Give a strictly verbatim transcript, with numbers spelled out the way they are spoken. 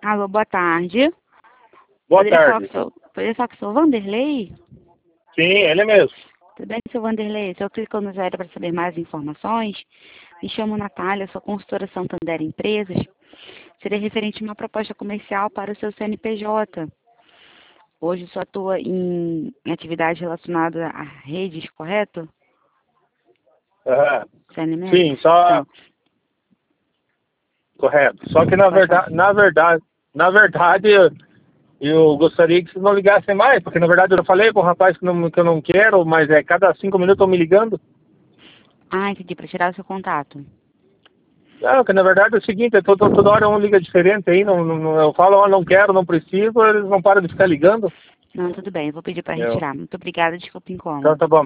Alô, boa tarde. Boa Poderia falar tarde. com o seu, poderia falar com o seu Vanderlei? Sim, ele mesmo. Tudo bem, seu Vanderlei? Se eu clico no zero para saber mais informações, me chamo Natália, sou consultora Santander Empresas. Seria referente a uma proposta comercial para o seu C N P J. Hoje só atua em, em atividade relacionada a redes, correto? Aham. C N M? Sim, só Então, correto. Só que na pode falar. verdade, na verdade, na verdade, eu, eu gostaria que vocês não ligassem mais, porque na verdade eu falei com o rapaz que, não, que eu não quero, mas é cada cinco minutos estão me ligando. Ah, entendi, para tirar o seu contato. Não, que na verdade é o seguinte, é toda, toda hora um liga diferente aí, não, não, eu falo, ó, não quero, não preciso, eles não param de ficar ligando. Não, tudo bem, eu vou pedir para Eu, retirar. Muito obrigada, desculpa o então incômodo. tá bom.